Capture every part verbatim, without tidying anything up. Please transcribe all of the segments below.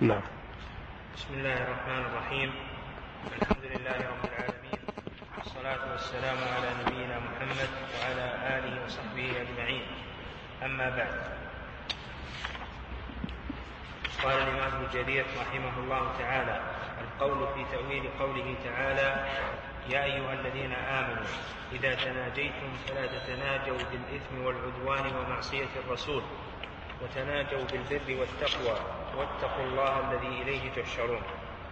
نعم. بسم الله الرحمن الرحيم. الحمد لله رب العالمين، والصلاة والسلام على نبينا محمد وعلى آله وصحبه أجمعين. أما بعد، قال الإمام ابن جرير رحمه الله تعالى: القول في تأويل قوله تعالى: يا أيها الذين آمنوا إذا تناجيتم فلا تتناجوا بالإثم والعدوان ومعصية الرسول، وتناجوا بالبر والتقوى، واتقوا الله الذي إليه تحشرون.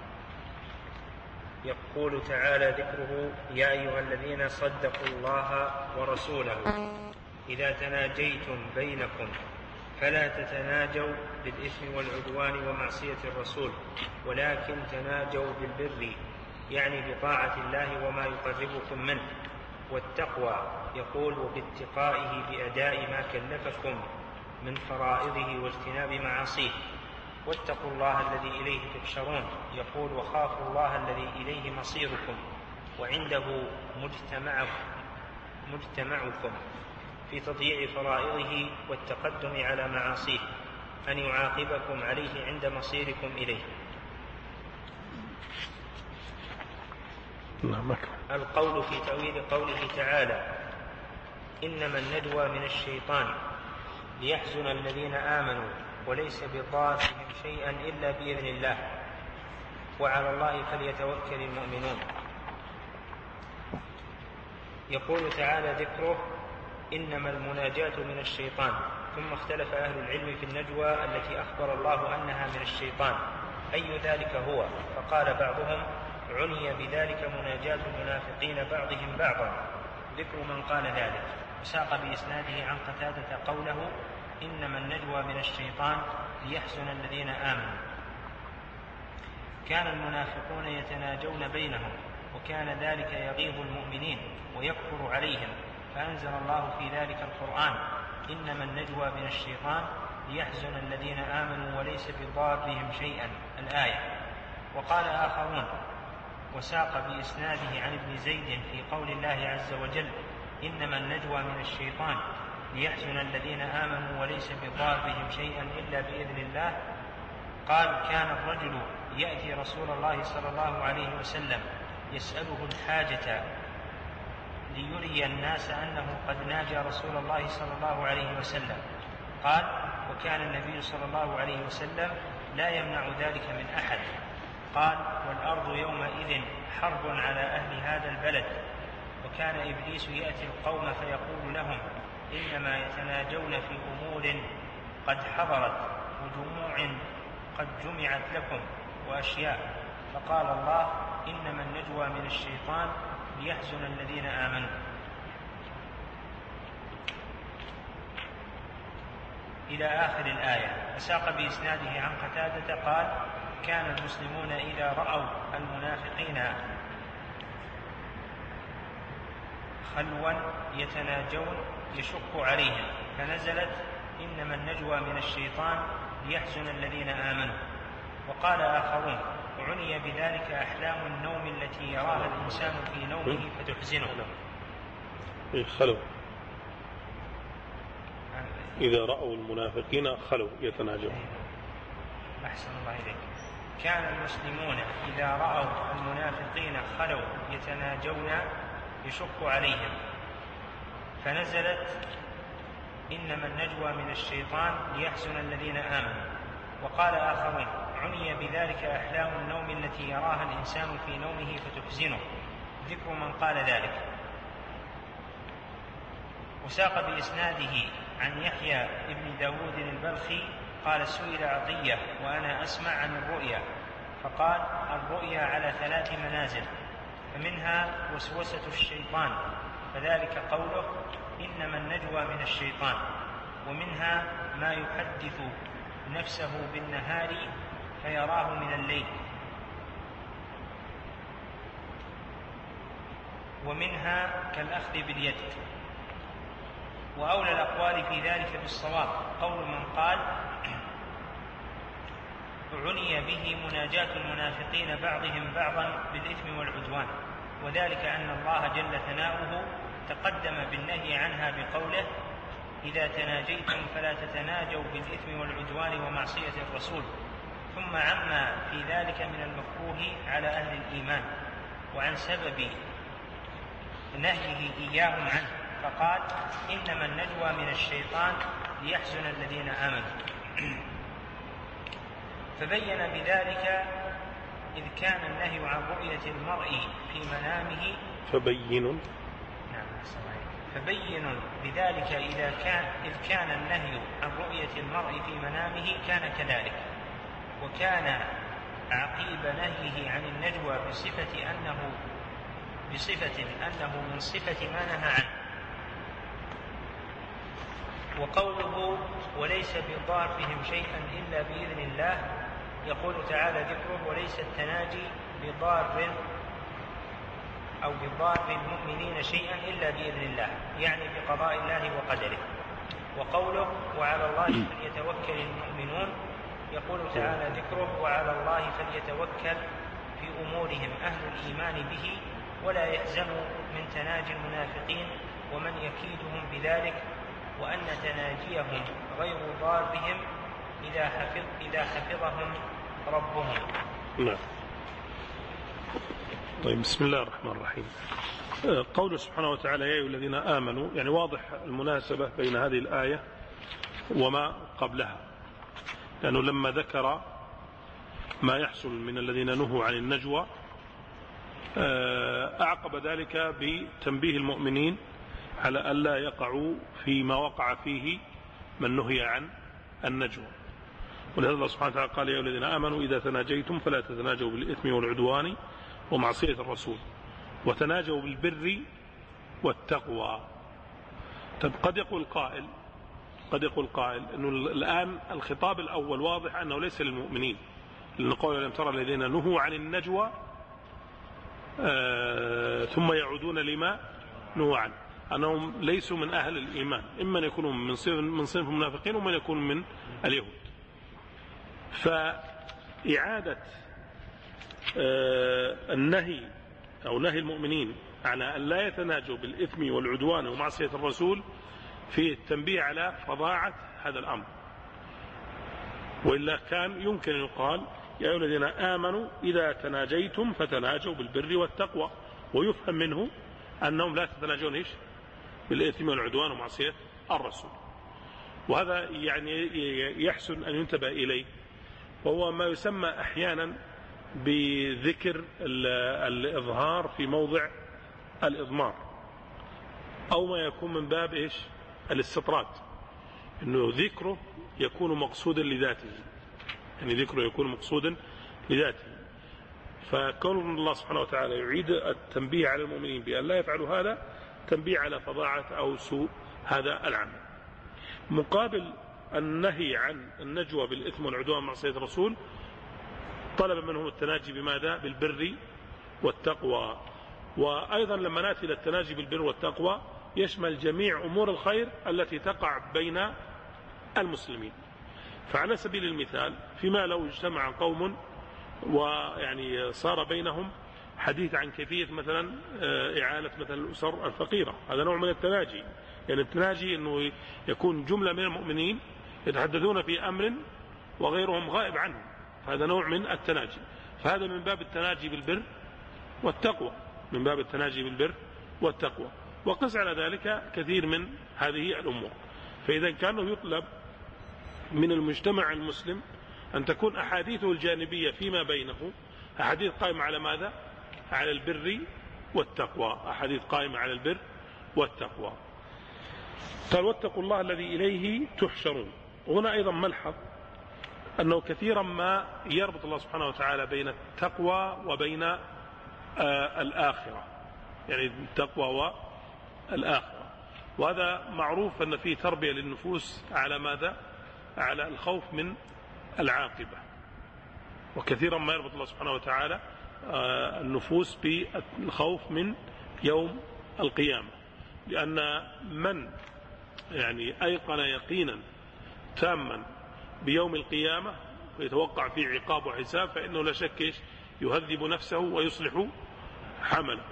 يقول تعالى ذكره: يا أيها الذين صدقوا الله ورسوله إذا تناجيتم بينكم فلا تتناجوا بالإثم والعدوان ومعصية الرسول، ولكن تناجوا بالبر، يعني بطاعة الله وما يقربكم منه، والتقوى يقول وباتقائه بأداء ما كلفكم من فرائضه واجتناب معاصيه، واتقوا الله الذي إليه تحشرون، يقول وخافوا الله الذي إليه مصيركم وعنده مجتمعكم, مجتمعكم في تضييع فرائضه والتقدم على معاصيه، أن يعاقبكم عليه عند مصيركم إليه. القول في تأويل قوله تعالى: إنما النجوى من الشيطان ليحزن الذين آمنوا وليس بضارهم شيئا إلا بإذن الله وعلى الله فليتوكل المؤمنون. يقول تعالى ذكره: إنما المناجاة من الشيطان. ثم اختلف أهل العلم في النجوى التي أخبر الله أنها من الشيطان أي ذلك هو، فقال بعضهم: عني بذلك مناجاة المنافقين بعضهم بعضا، ذكر من قال ذلك، وساق بإسناده عن قتادة قوله: إنما النجوى من الشيطان ليحزن الذين آمنوا. كان المنافقون يتناجون بينهم، وكان ذلك يغيظ المؤمنين ويكفر عليهم، فأنزل الله في ذلك القرآن: إنما النجوى من الشيطان ليحزن الذين آمنوا وليس بضارهم شيئا، الآية. وقال آخرون، وساق بإسناده عن ابن زيد في قول الله عز وجل: إنما النجوى من الشيطان ليحزن الذين آمنوا وليس بضارهم شيئا إلا بإذن الله، قال: كان الرجل يأتي رسول الله صلى الله عليه وسلم يسأله الحاجة ليري الناس أنه قد ناجى رسول الله صلى الله عليه وسلم. قال: وكان النبي صلى الله عليه وسلم لا يمنع ذلك من أحد. قال: والأرض يومئذ حرب على أهل هذا البلد، وكان إبليس يأتي القوم فيقول لهم: إنما يتناجون في أمور قد حضرت وجموع قد جمعت لكم وأشياء، فقال الله: إنما النجوى من الشيطان ليحزن الذين آمنوا. إلى آخر الآية. وساق بإسناده عن قتادة قال: كان المسلمون إذا رأوا المنافقين خلوا يتناجون يشق عليهم، فنزلت: إنما النجوى من الشيطان ليحزن الذين آمنوا. وقال آخرون: عني بذلك أحلام النوم التي يراها الإنسان في نومه فتحزنه. خلوا إذا رأوا المنافقين خلوا يتناجون. أحسن الله إليك. كان المسلمون إذا رأوا المنافقين خلوا يتناجون يشق عليهم، فنزلت: إنما النجوى من الشيطان ليحزن الذين آمنوا. وقال آخرون: عني بذلك أحلام النوم التي يراها الإنسان في نومه فتحزنه، ذكر من قال ذلك. وساق بإسناده عن يحيى ابن داود البلخي قال: سئل عطية وأنا أسمع عن الرؤيا، فقال: الرؤيا على ثلاث منازل، فمنها وسوسة الشيطان، فذلك قوله: إنما النجوى من الشيطان، ومنها ما يحدث نفسه بالنهار فيراه من الليل، ومنها كالأخذ باليد. وأولى الأقوال في ذلك بالصواب قول من قال: عني به مناجاة المنافقين بعضهم بعضا بالإثم والعدوان، وذلك أن الله جل ثناؤه تقدم بالنهي عنها بقوله: إذا تناجيتم فلا تتناجوا بالإثم والعدوان ومعصية الرسول، ثم عم في ذلك من المكروه على أهل الإيمان وعن سبب نهيه إياهم عنه، فقال إنما النجوى من الشيطان ليحزن الذين آمنوا. فبين بذلك إذ كان النهي عن رؤية المرء في منامه فبين نعم فبين بذلك إذا كان إذ كان النهي عن رؤية المرء في منامه كان كذلك، وكان عقيب نهيه عن النجوى بصفة أنه بصفة أنه من صفة ما نهى عنه. وقوله وليس بضارهم شيئا إلا بإذن الله، يقول تعالى ذكره وليس التناجي بضار أو بضار المؤمنين شيئا إلا بإذن الله، يعني بقضاء الله وقدره. وقوله وعلى الله فليتوكل المؤمنون، يقول تعالى ذكره وعلى الله فليتوكل في أمورهم أهل الإيمان به ولا يحزنوا من تناجي المنافقين ومن يكيدهم بذلك، وأن تناجيهم غير ضار بهم إذا, حفظ إذا حفظهم ربهم. نعم. طيب، بسم الله الرحمن الرحيم. قوله سبحانه وتعالى يا أيها الذين آمنوا، يعني واضح المناسبة بين هذه الآية وما قبلها، لأنه لما ذكر ما يحصل من الذين نهوا عن النجوى أعقب ذلك بتنبيه المؤمنين على ألا يقعوا فيما وقع فيه من نهي عن النجوى. ولهذا الله سبحانه وتعالى قال يا أيها الذين آمنوا إذا تناجيتم فلا تتناجوا بالإثم والعدوان ومعصية الرسول وتناجوا بالبر والتقوى. طب قد يقول قائل قد يقول قائل أنه الآن الخطاب الأول واضح أنه ليس للمؤمنين، لأن قول لم ترى الذين نهوا عن النجوى آه ثم يعودون لما نهوا عنه، أنهم ليسوا من أهل الإيمان، إما أن يكونوا من صنف من صنف المنافقين ومن يكون من اليهود. فإعادة آه النهي أو نهي المؤمنين على أن لا يتناجوا بالإثم والعدوان ومعصية الرسول في التنبيه على فظاعة هذا الأمر، وإلا كان يمكن أن يقال يا أيها الذين آمنوا إذا تناجيتم فتناجوا بالبر والتقوى، ويفهم منه أنهم لا تتناجون إيش بالإثم والعدوان ومعصية الرسول. وهذا يعني يحسن أن ينتبه إليه، وهو ما يسمى أحيانا بذكر الإظهار في موضع الإضمار، أو ما يكون من باب إيش الاستطراد، إنه ذكره يكون مقصودا لذاته، يعني ذكره يكون مقصودا لذاته. فكون الله سبحانه وتعالى يعيد التنبيه على المؤمنين بأن لا يفعلوا هذا تنبيه على فظاعة أو سوء هذا العمل. مقابل النهي عن النجوى بالإثم والعدوان معصية الرسول طلب منهم التناجي بماذا؟ بالبر والتقوى. وأيضا لما نأتي إلى التناجي بالبر والتقوى يشمل جميع أمور الخير التي تقع بين المسلمين. فعلى سبيل المثال فيما لو اجتمع قوم ويعني صار بينهم حديث عن كيفية مثلا إعالة مثلا الأسر الفقيرة، هذا نوع من التناجي. يعني التناجي أنه يكون جملة من المؤمنين يتحدثون في أمر وغيرهم غائب عنه، هذا نوع من التناجي. فهذا من باب التناجي بالبر والتقوى، من باب التناجي بالبر والتقوى. وقس على ذلك كثير من هذه الأمور. فإذا كان يطلب من المجتمع المسلم أن تكون أحاديثه الجانبية فيما بينه أحاديث قائمة على ماذا؟ على البر والتقوى، أحاديث قائمة على البر والتقوى. قال واتقوا الله الذي إليه تحشرون. وهنا أيضا ملحظ أنه كثيرا ما يربط الله سبحانه وتعالى بين التقوى وبين آه الآخرة، يعني التقوى والآخرة. وهذا معروف أن فيه تربية للنفوس على ماذا؟ على الخوف من العاقبة. وكثيرا ما يربط الله سبحانه وتعالى آه النفوس بالخوف من يوم القيامة، لأن من يعني أيقن يقينا تاما بيوم القيامة ويتوقع فيه عقاب وحساب فإنه لا شك يهذب نفسه ويصلح حمله.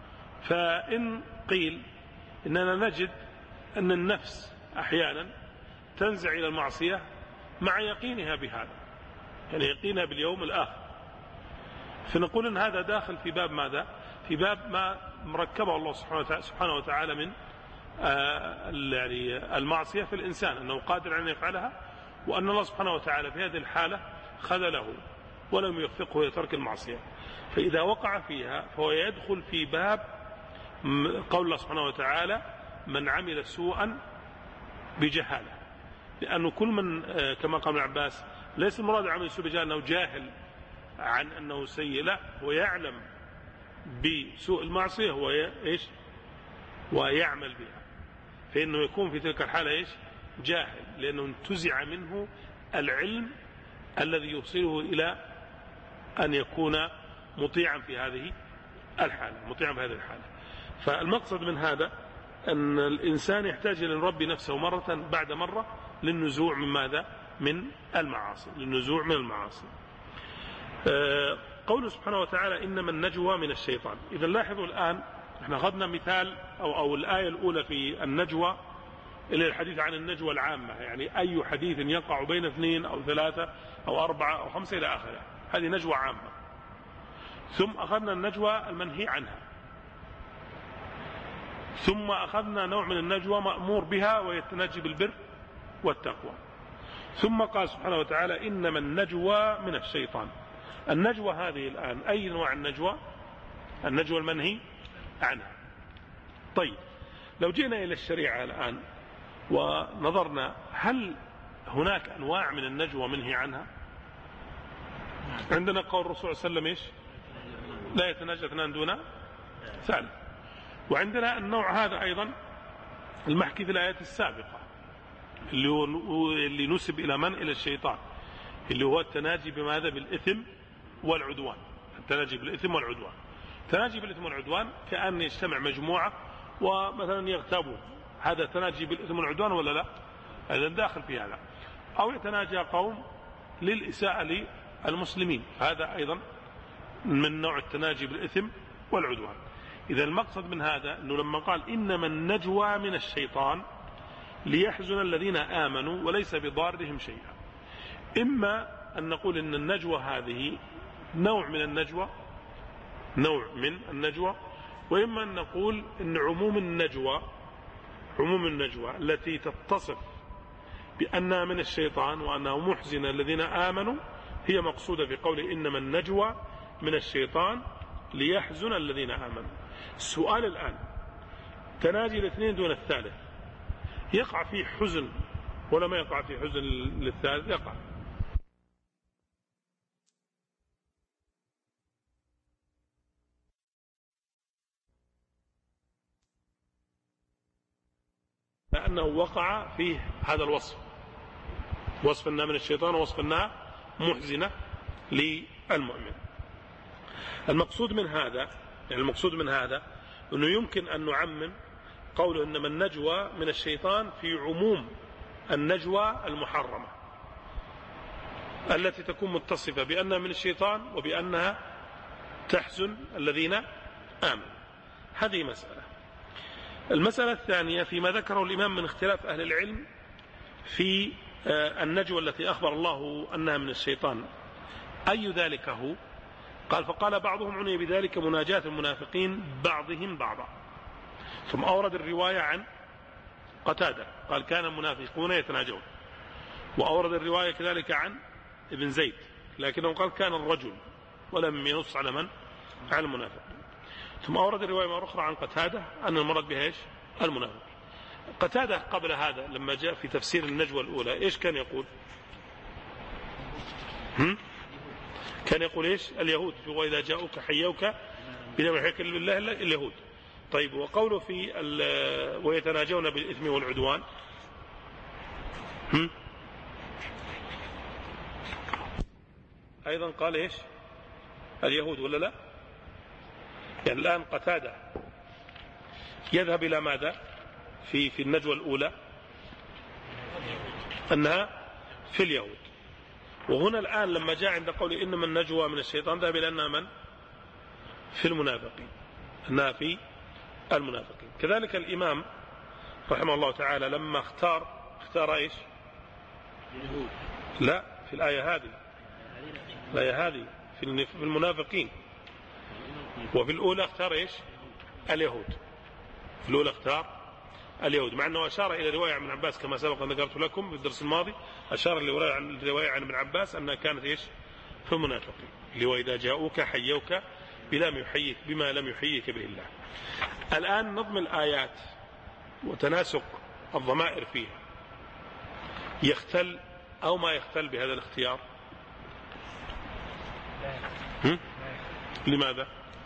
فإن قيل إننا نجد أن النفس أحيانا تنزع إلى المعصية مع يقينها بهذا، يعني يقينا باليوم الآخر. فنقول أن هذا داخل في باب ماذا؟ في باب ما مركبه الله سبحانه وتعالى من يعني المعصية في الإنسان، أنه قادر أن يفعلها، وأن الله سبحانه وتعالى في هذه الحالة خذله ولم يوفقه لترك المعصية. فإذا وقع فيها فهو يدخل في باب قول الله سبحانه وتعالى من عمل سوءا بجهالة، لأنه كل من كما قال ابن عباس ليس المراد عمل السوء بجهالة أنه جاهل عن أنه سيء، لا، هو يعلم بسوء المعصية هو إيش ويعمل بها، فإنه يكون في تلك الحالة إيش جاهل، لأنه انتزع منه العلم الذي يوصله إلى أن يكون مطيعا في هذه الحالة مطيعا في هذه الحالة. فالمقصد من هذا أن الإنسان يحتاج إلى ربي نفسه مرة بعد مرة للنزوع من ماذا؟ من المعاصي، للنزوع من المعاصي. قوله سبحانه وتعالى إنما النجوى من الشيطان. إذا لاحظوا الآن احنا أخذنا مثال أو, أو الآية الأولى في النجوى إلى الحديث عن النجوى العامة، يعني أي حديث يقع بين اثنين أو ثلاثة أو أربعة أو خمسة إلى آخره، هذه نجوى عامة. ثم أخذنا النجوى المنهي عنها، ثم أخذنا نوع من النجوى مأمور بها وهي التناجي بالبر والتقوى. ثم قال سبحانه وتعالى إنما النجوى من الشيطان. النجوى هذه الآن أي نوع النجوى؟ النجوى المنهي عنها. طيب لو جئنا إلى الشريعة الآن ونظرنا هل هناك أنواع من النجوى منهي عنها؟ عندنا قول الرسول صلى الله عليه وسلم إيش؟ لا يتناجى اثنان دون ثالث. وعندنا النوع هذا أيضا المحكي في الآيات السابقة اللي هو اللي نسب إلى من؟ إلى الشيطان، اللي هو التناجي بماذا؟ بالإثم والعدوان. التناجي بالإثم والعدوان، التناجي بالإثم والعدوان كأن يجتمع مجموعة ومثلا يغتابون، هذا تناجي بالإثم والعدوان ولا لا؟ هذا داخل في هذا. أو يتناجى قوم للإساءة للمسلمين، هذا أيضا من نوع التناجي بالإثم والعدوان. إذا المقصد من هذا أنه لما قال إنما النجوى من الشيطان ليحزن الذين آمنوا وليس بضارهم شيئا، إما أن نقول إن النجوى هذه نوع من النجوى نوع من النجوى وإما أن نقول إن عموم النجوى عموم النجوى التي تتصف بأنها من الشيطان وأنها محزنة الذين آمنوا هي مقصودة في قول إنما النجوى من الشيطان ليحزن الذين آمنوا. السؤال الآن تناجي الاثنين دون الثالث يقع فيه حزن ولا ما يقع فيه حزن للثالث؟ يقع. لأنه وقع فيه هذا الوصف، وصف أنها من الشيطان ووصف أنها محزنة للمؤمن. المقصود من هذا يعني المقصود من هذا أنه يمكن أن نعمم قوله إنما النجوى من الشيطان في عموم النجوى المحرمة التي تكون متصفة بأنها من الشيطان وبأنها تحزن الذين آمنوا. هذه مسألة. المسألة الثانية فيما ذكره الإمام من اختلاف أهل العلم في النجوى التي أخبر الله أنها من الشيطان، أي ذلك هو؟ قال فقال بعضهم عني بذلك مناجاة المنافقين بعضهم بعضا. ثم أورد الرواية عن قتادة قال كان المنافقون يتناجون، وأورد الرواية كذلك عن ابن زيد لكنه قال كان الرجل ولم ينص على من؟ على المنافقين. ثم أورد الرواية مرة أخرى عن قتادة أن المراد بها إيش؟ المنافق. قتادة قبل هذا لما جاء في تفسير النجوى الأولى إيش كان يقول؟ هم؟ كان يقول إيش؟ اليهود وإذا جاءوك حيوك بنعم حيك بالله اليهود. طيب وقوله في ويتناجون بالإثم والعدوان هم؟ أيضا قال إيش؟ اليهود ولا لا؟ يعني الآن قتادة يذهب إلى ماذا في في النجوى الأولى؟ أنها في اليهود. وهنا الآن لما جاء عند قول إنما النجوى من الشيطان ذهب إلى أنها من؟ في المنافقين، أنها في المنافقين. كذلك الإمام رحمه الله تعالى لما اختار اختار إيش؟ لا في الآية هذه لا هذه في المنافقين. وفي الأولى اختار إيش؟ اليهود. في الأولى اختار اليهود، مع أنه أشار إلى رواية عن ابن عباس كما سبق أن ذكرت لكم في الدرس الماضي، أشار الرواية عن ابن عباس أنها كانت إيش؟ في المنافقين، اللي وإذا جاءوك حيوك بما يحييك بما لم يحييك به الله. الآن نظم الآيات وتناسق الضمائر فيها يختل أو ما يختل بهذا الاختيار؟ هم؟ لماذا؟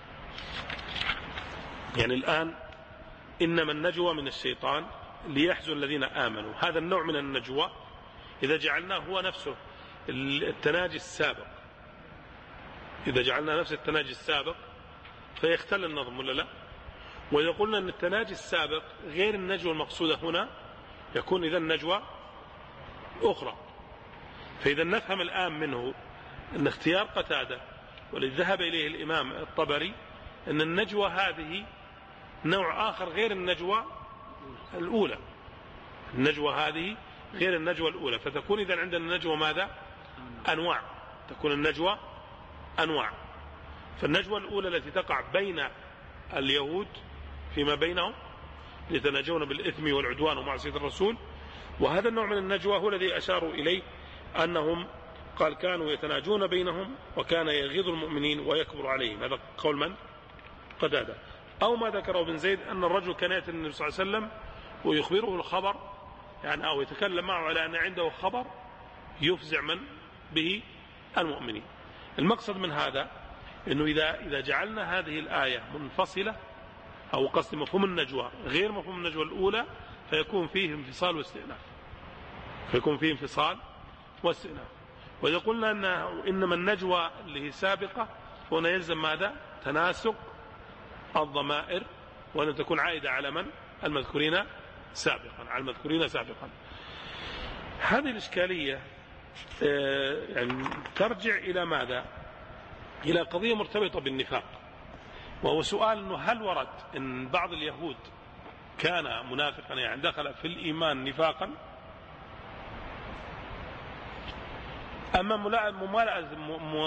يعني الآن إنما النجوى من الشيطان ليحزن الذين آمنوا، هذا النوع من النجوى إذا جعلناه هو نفسه التناجي السابق، إذا جعلنا نفس التناجي السابق فيختل النظم ولا لا؟ وإذا قلنا أن التناجي السابق غير النجوى المقصودة هنا يكون إذا النجوى أخرى. فإذا نفهم الآن منه أن اختيار قتادة والذي ذهب إليه الإمام الطبري أن النجوى هذه نوع آخر غير النجوى الأولى، النجوى هذه غير النجوى الأولى، فتكون إذا عندنا النجوى ماذا؟ أنواع، تكون النجوى أنواع. فالنجوى الأولى التي تقع بين اليهود فيما بينهم يتناجون بالإثم والعدوان ومعصية الرسول، وهذا النوع من النجوى هو الذي أشاروا إليه أنهم قال كانوا يتناجون بينهم وكان يغيظ المؤمنين ويكبر عليهم. هذا قول من؟ قتادة. أو ما ذكره ابن زيد أن الرجل كان يأتي النبي صلى الله عليه وسلم ويخبره الخبر، يعني أو يتكلم معه على أن عنده خبر يفزع من به المؤمنين. المقصد من هذا أنه إذا إذا جعلنا هذه الآية منفصلة أو قصد مفهوم النجوى غير مفهوم النجوى الأولى فيكون فيه انفصال واستئناف، فيكون فيه انفصال واستئناف. وإذا قلنا أنه إنما النجوى اللي هي سابقة فهنا يلزم ماذا؟ تناسق الضمائر، وأن تكون عائدة على من؟ المذكورين سابقا، على المذكورين سابقا. هذه الإشكالية يعني ترجع إلى ماذا؟ إلى قضية مرتبطة بالنفاق، وهو سؤال أنه هل ورد أن بعض اليهود كان منافقا يعني دخل في الإيمان نفاقا، أما ممالأة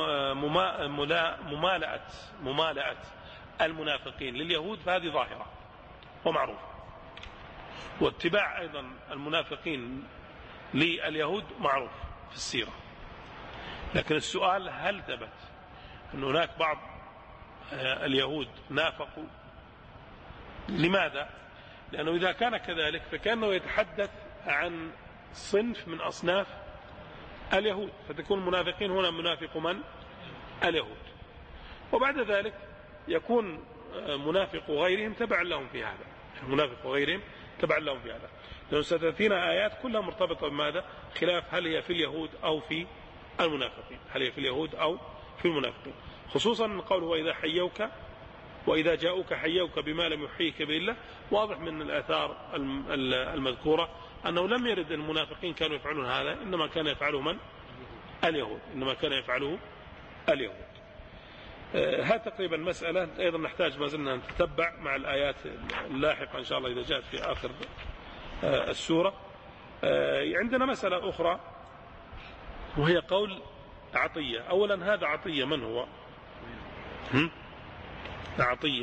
ممالأة ممالأة المنافقين لليهود فهذه ظاهرة ومعروفة، واتباع أيضا المنافقين لليهود معروف في السيرة. لكن السؤال هل ثبت أن هناك بعض اليهود نافقوا؟ لماذا؟ لأنه إذا كان كذلك فكأنه يتحدث عن صنف من أصناف اليهود، فتكون المنافقين هنا منافق من؟ اليهود. وبعد ذلك يكون منافق غيرهم تبعا لهم في هذا، منافق غيرهم تبعا لهم في هذا، لأنه ستأتينا آيات كلها مرتبطة بماذا؟ خلاف هل هي في اليهود أو في المنافقين، هل هي في اليهود أو في المنافقين، خصوصا قوله وإذا حيوك وإذا جاءوك حيوك بما لم يحييك به الله. واضح من الآثار المذكورة أنه لم يرد المنافقين كانوا يفعلون هذا، إنما كان يفعله من؟ اليهود، إنما كان يفعله اليهود. هذا تقريبا مسألة أيضا نحتاج ما زلنا نتتبع مع الآيات اللاحقة إن شاء الله إذا جاءت في آخر السورة. عندنا مسألة أخرى وهي قول عطية. أولا هذا عطية من هو؟ هم؟ عطية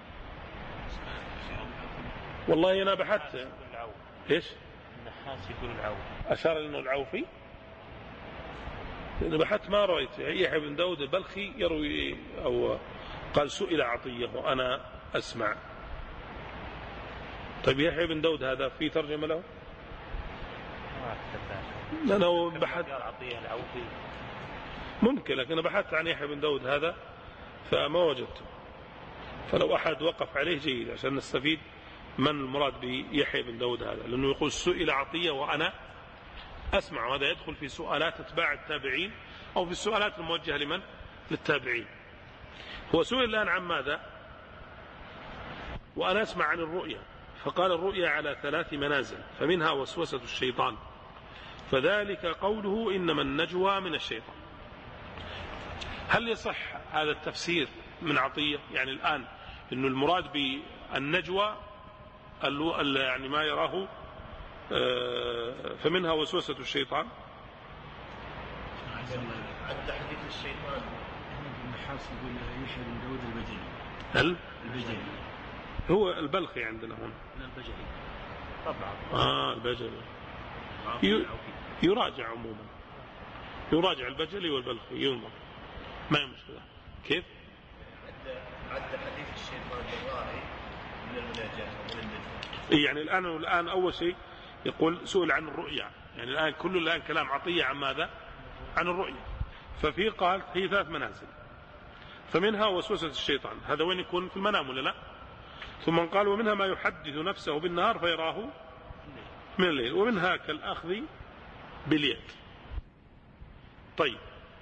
والله أنا بحثت إيش؟ النحاس يقول العوف، أشار لأنه العوفي، لأنه بحثت ما رأيت يحيى بن داود البلخي يروي أو قال سئل عطية وأنا أسمع. طيب يحيى بن داود هذا في ترجمة له؟ لأنه بحث عطية العوفي ممكن، لكن بحثت عن يحيى بن داود هذا فما وجدته، فلو أحد وقف عليه جيد عشان نستفيد من المراد بيحيى بن داود هذا، لأنه يقول سئل عطية وأنا أسمع، وهذا يدخل في سؤالات اتباع التابعين أو في السؤالات الموجهة لمن؟ للتابعين. هو سئل الآن عن ماذا؟ وأنا أسمع عن الرؤيا، فقال الرؤيا على ثلاث منازل فمنها وسوسة الشيطان، فذلك قوله إنما النجوى من الشيطان. هل يصح هذا التفسير من عطية؟ يعني الآن إنه المراد بالنجوى يعني ما يراه فمنها وسوسة الشيطان. التحديث الشيطان ابن حفص يقول يشهد من داود البجلي. هل؟ البجلي هو البلخي عندنا هنا. لا البجلي طبعا. آه البجلي يراجع عموما، يراجع البجلي والبلخي ينظر ما هي مشكلة. كيف؟ عد حديث الشيطان الراعي من المناجاة ومن النجوى. يعني الآن الآن أول شيء يقول سئل عن الرؤيا، يعني الآن كل الآن كلام عطية عن ماذا؟ عن الرؤيا. ففي قال هي ثلاث منازل، فمنها وسوسة الشيطان، هذا وين يكون؟ في المنام ولا لا؟ ثم قال ومنها ما يحدث نفسه بالنهار فيراه من الليل، ومنها كالأخذ باليد. طيب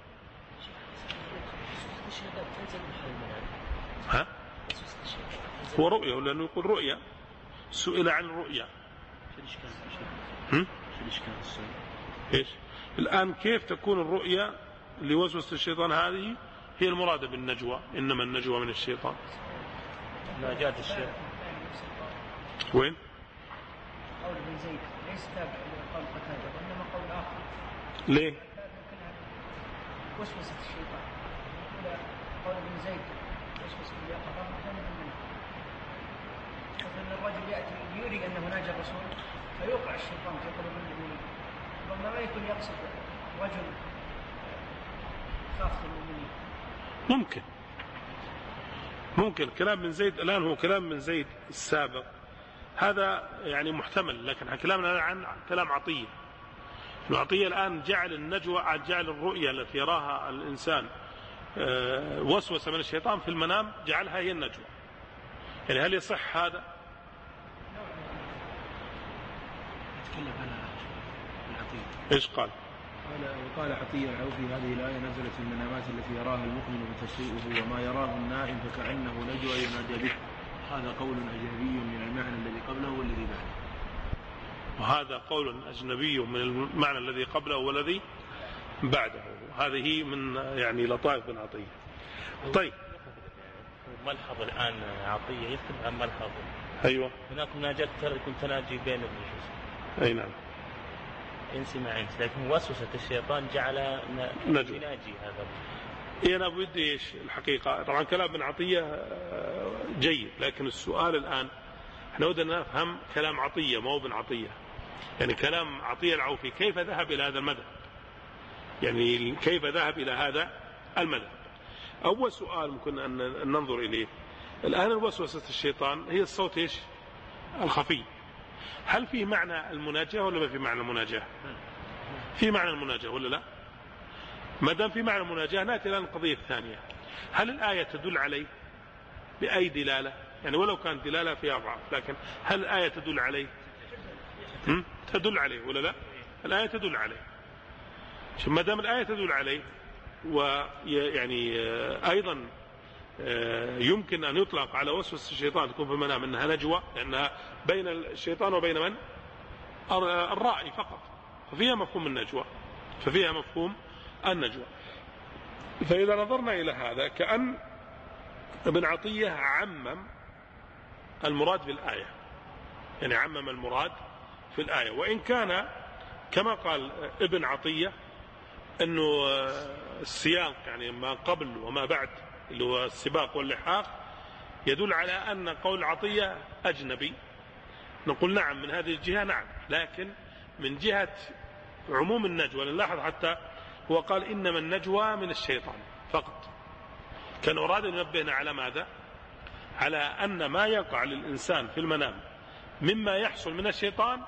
ها؟ هو رؤيا لأنه يقول رؤيا، سئل عن الرؤيا. إيش الآن كيف تكون الرؤيا لوسوسة الشيطان هذه هي المرادة بالنجوى؟ إنما النجوى من الشيطان. ناجاة الشيطان وين؟ قول ابن زيد ليس تابع لقول قتادة وإنما قول آخر. ليه؟ وسوسة الشيطان قول ابن زيد وسوسة اليقظة مثلا منه. مثلا الرجل يأتي يري أنه ناجى الرسول فيوقع الشيطان في قلوب المؤمنين، ربما ما يكون يقصد رجل خاص بالمؤمنين. ممكن ممكن كلام من زيد الآن هو كلام من زيد السابق هذا يعني محتمل، لكن كلامنا عن كلام عطية. عطية الآن جعل النجوى، جعل الرؤيا التي يراها الإنسان وسوسة من الشيطان في المنام جعلها هي النجوى. يعني هل يصح هذا؟ يتكلم عن العطية. إيش قال؟ قال عطية العوفي هذه الآية نزلت في المنامات التي يراها المؤمن وتسيئه وما يراه النائم فكأنه نجوى ينادى به. هذا قول أجنبي من المعنى الذي قبله والذي بعده. وهذا قول أجنبي من المعنى الذي قبله والذي بعده. هذه من يعني لطائف بن عطية. طيب ملحظ الآن عطية يختلف عن ملحظ. أيوة هناك مناجاة ترى يكون تناجي بين النفوس. أي نعم. انسي مع انس، لكن وسوسة الشيطان جعل نجوى يناجي هذا. إيه أنا بدي إيش الحقيقة؟ طبعا كلام ابن عطية جيد، لكن السؤال الآن احنا ودنا نفهم كلام عطية ما هو ابن عطية. يعني كلام عطية العوفي كيف ذهب إلى هذا المذهب؟ يعني كيف ذهب إلى هذا المذهب؟ أول سؤال ممكن أن ننظر إليه الآن الوسوسة الشيطان هي الصوت إيش؟ الخفي. هل في معنى المناجاة ولا ما في معنى المناجاة؟ في معنى المناجاة ولا لا؟ ما دام في معنى المناجاة نأتي إلى القضية الثانية. هل الآية تدل عليه بأي دلالة؟ يعني ولو كانت دلالة فيها ضعف، لكن هل الآية تدل عليه؟ هم؟ تدل عليه ولا لا؟ الآية تدل عليه. ما دام الآية تدل عليه ويعني أيضا يمكن أن يطلق على وسوسة الشيطان تكون في المنام أنها نجوى، لأنها بين الشيطان وبين من؟ الرائي فقط، ففيها مفهوم النجوى، ففيها مفهوم النجوى. فإذا نظرنا إلى هذا كأن ابن عطية عمم المراد بالآية، يعني عمم المراد في الآية، وإن كان كما قال ابن عطية أنه السياق يعني ما قبل وما بعد اللي هو السباق واللحاق يدل على أن قول عطية أجنبي. نقول نعم من هذه الجهة نعم، لكن من جهة عموم النجوى نلاحظ حتى هو قال إنما النجوى من الشيطان فقط. كان أراد أن ينبهنا على ماذا؟ على أن ما يقع للإنسان في المنام مما يحصل من الشيطان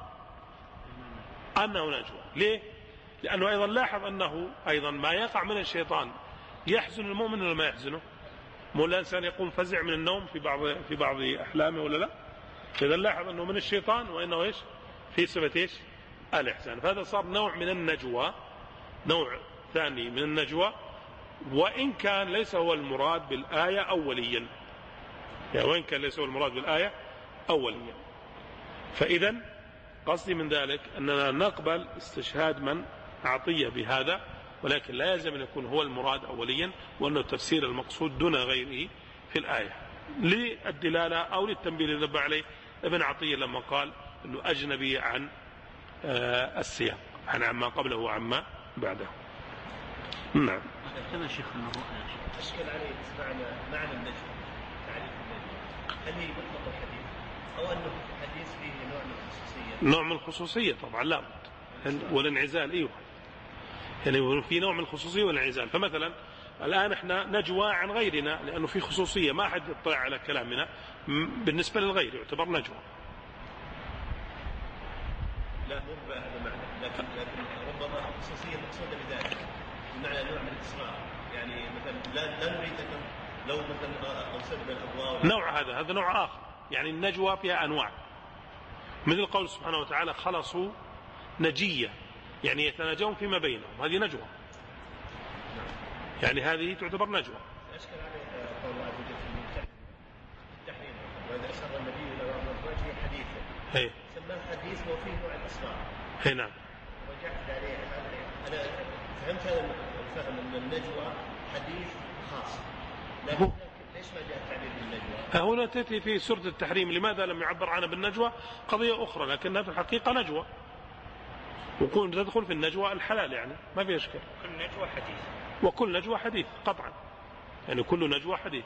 أنه نجوى. ليه؟ لأنه أيضا لاحظ أنه أيضا ما يقع من الشيطان يحزن المؤمن ولا ما يحزنه؟ مو الإنسان يقوم فزع من النوم في بعض في بعض أحلامه ولا لا؟ إذا لاحظ أنه من الشيطان وإنه إيش؟ في صفة إيش؟ الإحسان. فهذا صار نوع من النجوى، نوع ثاني من النجوى، وإن كان ليس هو المراد بالآية أوليا، يعني وإن كان ليس هو المراد بالآية أوليا. فإذا قصدي من ذلك أننا نقبل استشهاد من عطية بهذا، ولكن لا يلزم أن يكون هو المراد أوليا، وأنه تفسير المقصود دون غيره في الآية للدلالة أو للتنبيه اللي نبه عليه ابن عطية لما قال أنه أجنبي عن السياق، عن عما قبله وعما بعده. نعم. كما شيخ الرؤيا أشكل عليه معنى معنى النجوى، تعريف النجوى، هل هي مطلق الحديث أو أنه حديث فيه نوع من الخصوصية؟ نوع من الخصوصية طبعا لا بد، والانعزال أيوه، يعني في نوع من الخصوصية والانعزال. فمثلا الآن احنا نجوى عن غيرنا لأنه في خصوصية، ما أحد يطلع على كلامنا، بالنسبة للغير يعتبر نجوى. لا مو بهذا المعنى، لكن لكن ربما خصوصية مقصودة بذلك بمعنى نوع من الإسراء، يعني مثلا لا لا نريد لو مثلا أوسدنا الأبواب نوع هذا هذا نوع آخر، يعني النجوى فيها أنواع، مثل قول سبحانه وتعالى خلصوا نجية، يعني يتناجون فيما بينهم، هذه نجوى، يعني هذه تعتبر نجوى. أشكل عليه قول الله عز وجل في التحريم، وإذا أسر النبي إلى بعض أزواجه حديثا، هي سماه حديث وفيه نوع الإسراء. هي نعم. رجعت عليه أنا فهمت هذا الفهم أن النجوى حديث خاص، لكن ليش ما جاء التعبير بالنجوى؟ هنا تأتي في سورة التحريم، لماذا لم يعبر عنها بالنجوى؟ قضية أخرى، لكنها في الحقيقة نجوى، وكون تدخل في النجوى الحلال، يعني ما في إشكال. كل نجوى حديث، وكل نجوى حديث قطعا، يعني كل نجوى حديث.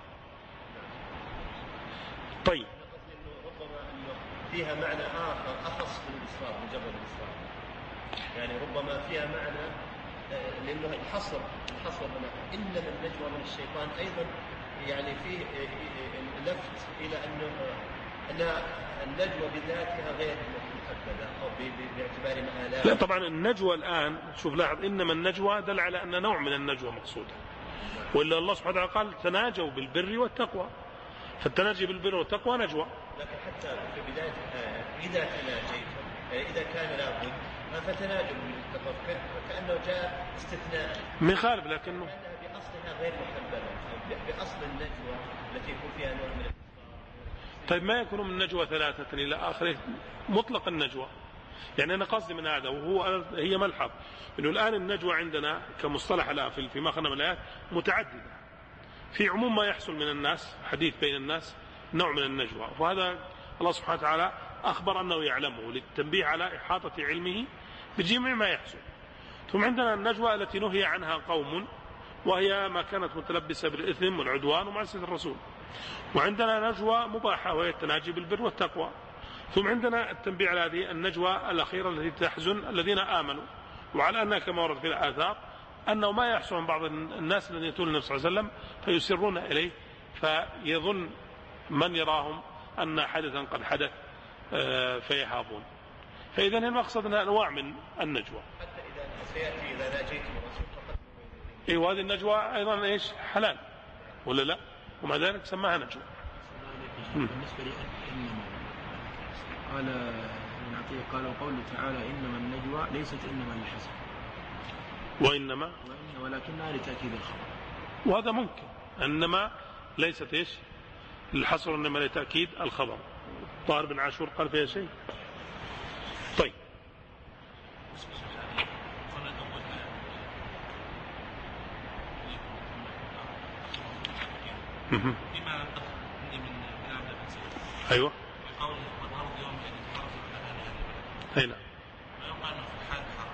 طيب ربما أنه فيها معنى آخر أخص من الإسراء، مجرد الإسراء، يعني ربما فيها معنى لأنه الحصر الحصر هنا إنما النجوى من الشيطان أيضا، يعني فيه لفت إلى أنه أن النجوى بذاتها غير محددة أو باعتبار مآلات. لا طبعا النجوى الآن شوف لاحظ، إنما النجوى دل على أن نوع من النجوى مقصودة، وإلا الله سبحانه وتعالى قال تناجوا بالبر والتقوى، فالتناجي بالبر والتقوى نجوى. لكن حتى في بداية الآية إذا تناجيتم، إذا كان لابد فتناجوا بالتقوى، كأنه جاء استثناء من خالف، لكنه بأصلها غير محددة، بأصل النجوى التي يكون فيها نوع من. طيب ما يكون من نجوى ثلاثة إلى آخره مطلق النجوى، يعني أنا قصدي من هذا، وهو هي ملحظ إنه الآن النجوى عندنا كمصطلح الآن فيما أخذنا من الآيات متعددة، في عموم ما يحصل من الناس، حديث بين الناس نوع من النجوى، وهذا الله سبحانه وتعالى أخبر أنه يعلمه للتنبيه على إحاطة علمه بجميع ما يحصل. ثم عندنا النجوى التي نهي عنها قوم، وهي ما كانت متلبسة بالإثم والعدوان ومعصية الرسول. وعندنا نجوى مباحة وهي التناجي بالبر والتقوى. ثم عندنا التنبيه على هذه النجوى الأخيرة التي تحزن الذين آمنوا، وعلى أنها كما ورد في الآثار أنه ما يحصل من بعض الناس الذين يأتون النبي صلى الله عليه وسلم فيسرون إليه، فيظن من يراهم أن حدثا قد حدث فيهابون. فإذا المقصد أنها أنواع من النجوى. حتى إذا سيأتي إذا ناجيتم الرسول فقد إيه، وهذه النجوى أيضا إيش حلال ولا لا، ومع ذلك سماها نجوى. بالنسبة لي إنما قال ابن عطية قال وقوله تعالى إنما النجوى ليست إنما للحسن، وإنما وإن ولكنها لتأكيد الخبر، وهذا ممكن، إنما ليست إيش الحصر، إنما لتأكيد الخبر. طاهر بن عاشور قال فيها شيء. طيب بما عندي من كلام ابن سعيد. ايوه. قول والارض يوم يعني تحرص على اهل اي نعم. ويقال انه في حال الحرب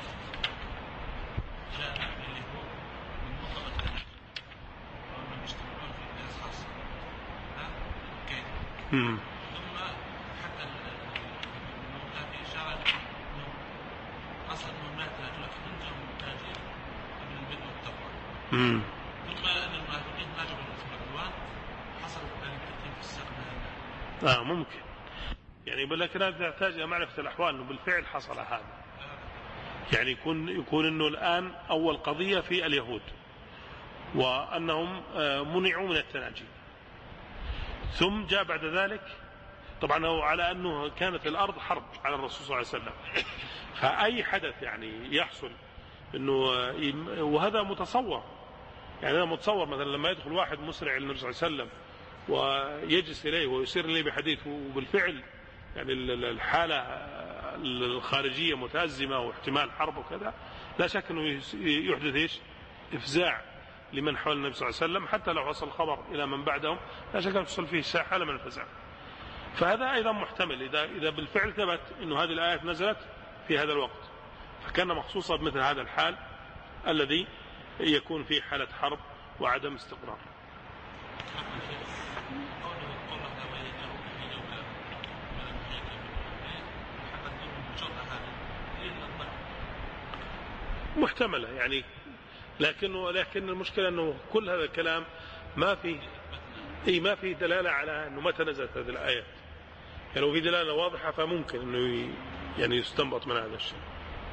جاء اللي هو من مطلق التنجي وهم يجتمعون في ناس خاصه. ها؟ كيف؟ ثم حتى الموقع في اشاره انه اصلا انه ما تناجوا في انجم تاجر من البر والتقوى. ثم ان المنافقين ناجوا بالاسم والعدوان، حصل ذلك الترتيب في الساق من اه ممكن، يعني لكن هذا يحتاج الى معرفه الاحوال انه بالفعل حصل هذا، يعني يكون يكون انه الان اول قضيه في اليهود وانهم منعوا من التناجي، ثم جاء بعد ذلك طبعا هو على انه كانت الارض حرب على الرسول صلى الله عليه وسلم، فاي حدث يعني يحصل انه، وهذا متصور، يعني انا متصور مثلا لما يدخل واحد مسرع النبي صلى الله عليه وسلم ويجلس اليه ويسير اليه بحديث، وبالفعل يعني الحاله الخارجيه متازمه واحتمال حرب وكذا، لا شك انه يحدث ايش افزاع لمن حول النبي صلى الله عليه وسلم، حتى لو وصل الخبر الى من بعدهم لا شك ان تصل فيه حاله من الفزع. فهذا ايضا محتمل اذا اذا بالفعل ثبت انه هذه الايات نزلت في هذا الوقت، فكان مخصوصا بمثل هذا الحال الذي يكون في حالة حرب وعدم استقرار. محتملة يعني، لكن لكن المشكلة أنه كل هذا الكلام ما فيه إيه ما فيه دلالة على أنه متى نزلت هذه الآيات. يعني لو في دلالة واضحة فممكن أنه يعني يستنبط من هذا الشيء.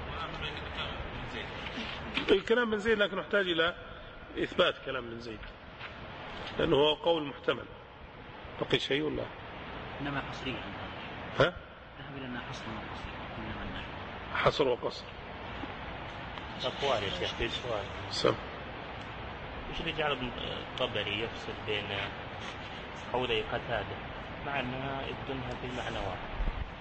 الكلام من زيد، لكن نحتاج إلى إثبات كلام من زيد لأنه هو قول محتمل. بقي شيء ولا؟ إنما حصريا. ها؟ ذهب إلى أنها حصر وقصر. إنما النجوى حصر وقصر. أقوال يا شيخ، في سؤال. سم. وش اللي جعل الطبري يفصل بين قولي قتادة مع أنها يبدونها بالمعنى واحد؟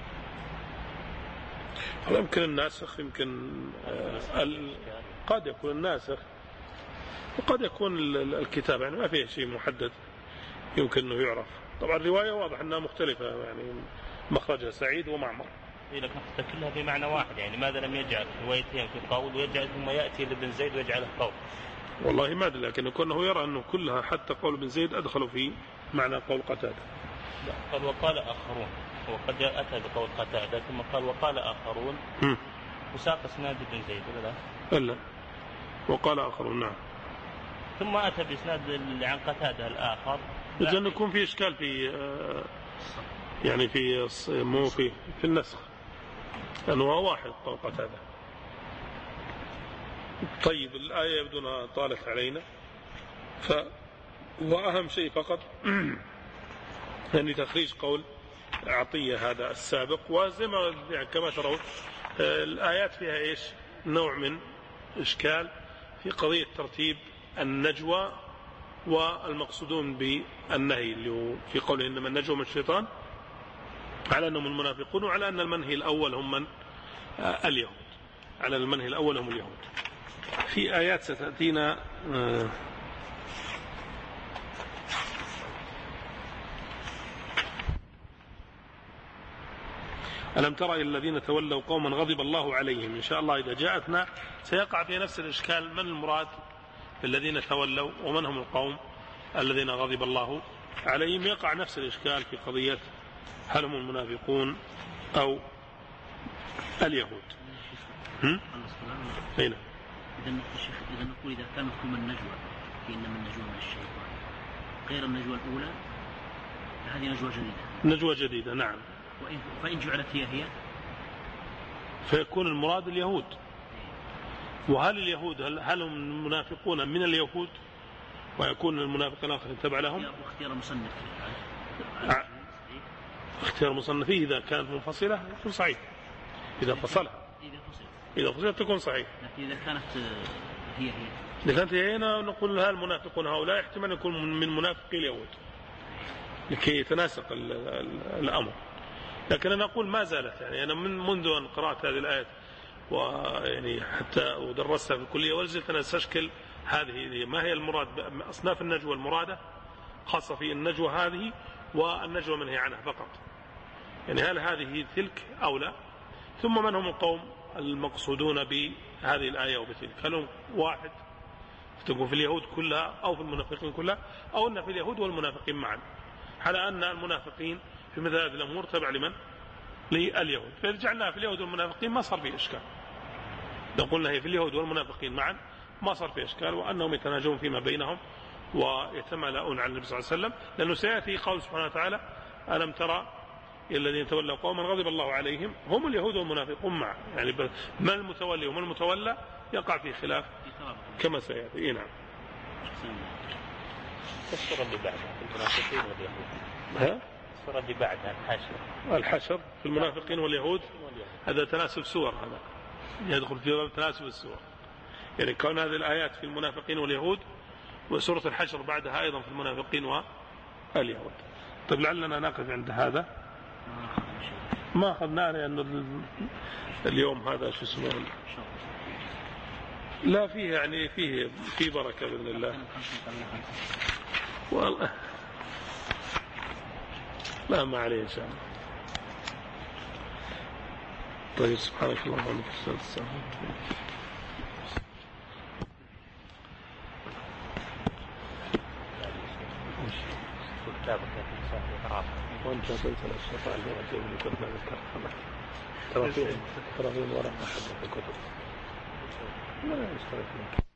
يمكن الناسخ، يمكن ال... قد يكون الناسخ وقد يكون الكتاب، يعني ما فيه شيء محدد يمكن أنه يعرف. طبعا الرواية واضح أنها مختلفة، يعني مخرجها سعيد ومعمر. إيه لكن كلها بمعنى واحد، يعني ماذا لم يجعل روايتين في قول ويجعل ثم يأتي لابن زيد ويجعله قول؟ والله ما أدري، لكن كونه يرى أنه كلها حتى قول ابن زيد أدخلوا في معنى قول قتادة. لا، قال وقال آخرون، وقد أتى بقول قتادة ثم قال وقال آخرون م. وساق اسناد ابن زيد ولا لا؟ إلا وقال آخرون، نعم. ثم أتى بإسناد عن قتادة الآخر. إذن يكون في إشكال في يعني في مو في في النسخ، لأنه هو واحد قول قتادة. طيب الآية يبدو أنها طالت علينا، ف وأهم شيء فقط يعني تخريج قول عطية هذا السابق. وزي ما يعني كما ترون الآيات فيها إيش نوع من إشكال في قضية ترتيب النجوى والمقصودون بالنهي اللي هو في قوله إنما النجوى من الشيطان، على أنهم المنافقون، وعلى أن المنهي الأول هم من اليهود، على المنهي الأول هم اليهود. في آيات ستأتينا ألم ترى إلى الذين تولوا قوما غضب الله عليهم. إن شاء الله إذا جاءتنا سيقع في نفس الإشكال، من المراد بالذين تولوا ومن هم القوم الذين غضب الله عليهم. يقع نفس الإشكال في قضية هل هم المنافقون أو اليهود. هم؟ هنا إذا نقول إذا كان مفهوم النجوى فإنما النجوى من الشيطان غير النجوى الأولى، هذه نجوى جديدة. نجوى جديدة، نعم. فإن جعلت هي هي فيكون المراد اليهود. وهل اليهود هل, هل هم المنافقون من اليهود ويكون المنافق الآخر تبع لهم؟ اختيار مصنف. اختيار مصنف إذا كانت منفصلة يكون صحيح، إذا فصلها إذا فصلت تكون صحيح. لكن إذا كانت هي هي إذا كانت هي هنا نقول هل المنافقون هؤلاء احتمال يكون من منافقي اليهود لكي يتناسق الأمر. لكن أنا أقول ما زالت، يعني أنا من منذ أن قرأت هذه الآيات ويعني حتى ودرستها في الكلية ولزلت أنا أستشكل هذه ما هي المراد أصناف النجوى المرادة، خاصة في النجوى هذه والنجوى منهي عنها فقط. يعني هل هذه تلك أو لا؟ ثم من هم القوم المقصودون بهذه الآية وبتلك؟ هل هم واحد تكون في اليهود كلها أو في المنافقين كلها، أو أن في اليهود والمنافقين معا، على أن المنافقين في مثل هذه الأمور تبع لمن؟ لليهود. فإذا جعلناها في اليهود والمنافقين ما صار فيه إشكال. لو قلنا هي في اليهود والمنافقين معا ما صار فيه إشكال، وأنهم يتناجون فيما بينهم ويتمالؤون على النبي صلى الله عليه وسلم، لأنه سيأتي قول سبحانه وتعالى ألم ترى الذين تولوا قوما غضب الله عليهم هم اليهود والمنافقون معا. يعني من المتولي ومن المتولى يقع في خلاف كما سيأتي. نعم. الصورة اللي بعدها المنافقين واليهود. ها؟ الصورة اللي بعدها الحشر. الحشر في المنافقين واليهود، هذا تناسب سور، هذا يدخل في باب تناسب السور. يعني كون هذه الآيات في المنافقين واليهود، وسورة الحشر بعدها أيضا في المنافقين واليهود. طيب لعلنا نقف عند هذا، ما أخذنا لأنه اليوم هذا شو اسمه لا فيه يعني فيه في بركة بإذن الله. والله لا ما عليه إن شاء الله. طيب سبحانك اللهم وبحمدك. كتابك في صحيح عرفت. وانت قلت الاشياء اللي رجعوا لي كنت ما ذكرتها ترى فيهم ترى فيهم ورقة حتى في الكتب ما يشترك